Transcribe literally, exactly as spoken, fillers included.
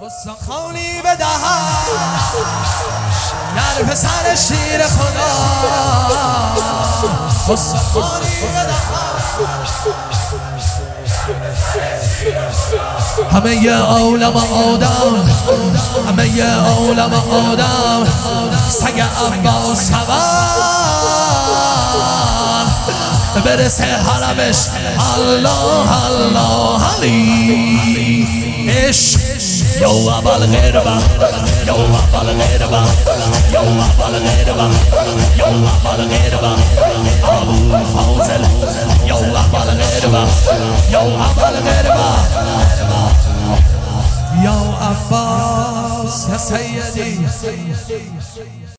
خالی بدهد در پسر شیر خدا خالی بدهد همه ی عالم آدم همه ی عالم آدم سگ عباس سوار برسه حرمش الله الله علی عشق یا اول غیربه یا اول غیربه یا اول غیربه یا اول غیربه ابو فاضل یا اول غیربه یا اول غیربه یا عباس یا سیدی